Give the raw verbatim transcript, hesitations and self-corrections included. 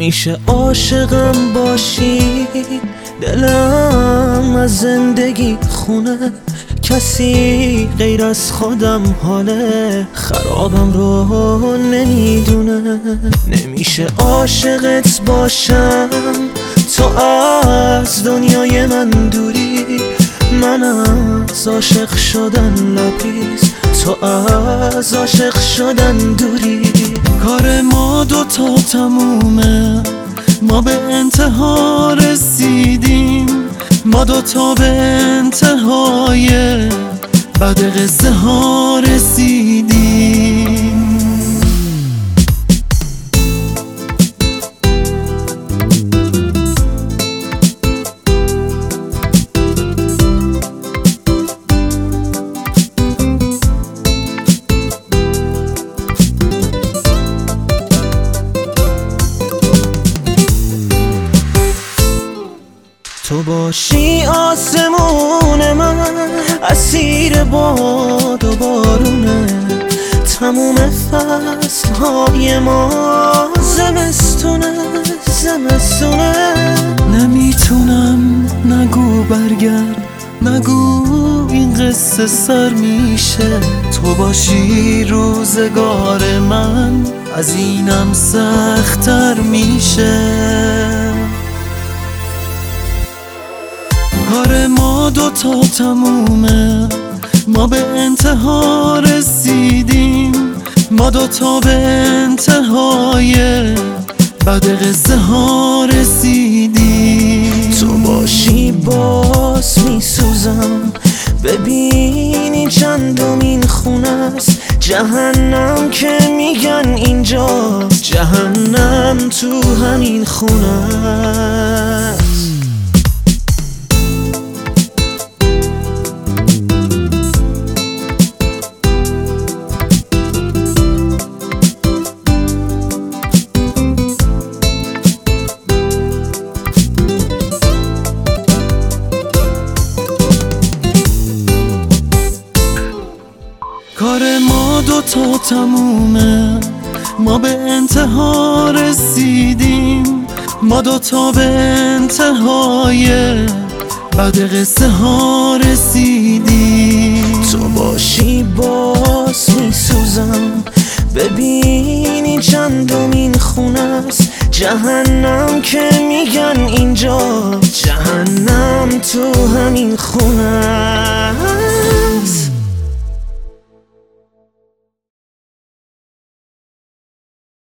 نمیشه عاشقم باشی، دلم از زندگی خونه، کسی غیر از خودم حاله خرابم رو نمیدونه. نمیشه عاشقت باشم تو از دنیای من دوری، من از عاشق شدن لبریز، تو از عاشق شدن دوری. کار ما دوتا تمومه، ما به انتها رسیدیم، ما دوتا به انتهای بعد قصه ها رسیدیم. تو باشی آسمون من، اسیر باد و بارونه، تموم فصلهای ما زمستونه زمستونه. نمیتونم نگو برگرد، نگو این قصه سر میشه. تو باشی روزگار من از اینم سخت‌تر میشه. کار ما دوتا تمومه، ما به انتها رسیدیم، ما دوتا به انتهای بعد قصه ها رسیدیم. تو باشی باز میسوزم، ببینی چندمین خونه است، جهنم که میگن اینجا، جهنم تو همین خونه است. کار ما دوتا تمومه، ما به انتها رسیدیم، ما دوتا به انتهای بعد قصه ها رسیدیم. تو باشی باز میسوزم، ببینی چندمین خونه است، جهنم که میگن اینجا، جهنم تو همین خونه.